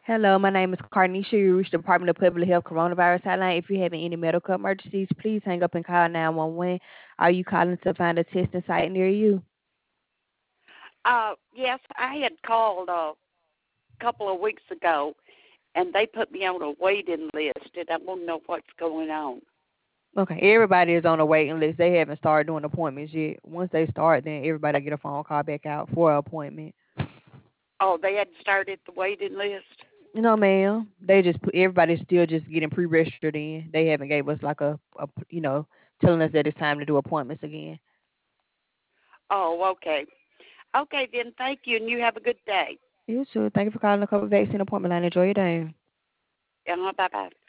Hello, my name is Carnisha. You reached the Department of Public Health Coronavirus Hotline. If you're having any medical emergencies, please hang up and call 911. Are you calling to find a testing site near you? Yes, I had called a couple of weeks ago, and they put me on a waiting list, and I want to know what's going on. Okay, everybody is on a waiting list. They haven't started doing appointments yet. Once they start, then everybody get a phone call back out for an appointment. Oh, they hadn't started the waiting list? No, ma'am. They just put everybody's still just getting pre-registered in. They haven't gave us like a telling us that it's time to do appointments again. Oh, okay. Okay, then thank you, and you have a good day. You too. Thank you for calling the COVID vaccine appointment line. Enjoy your day. Bye-bye.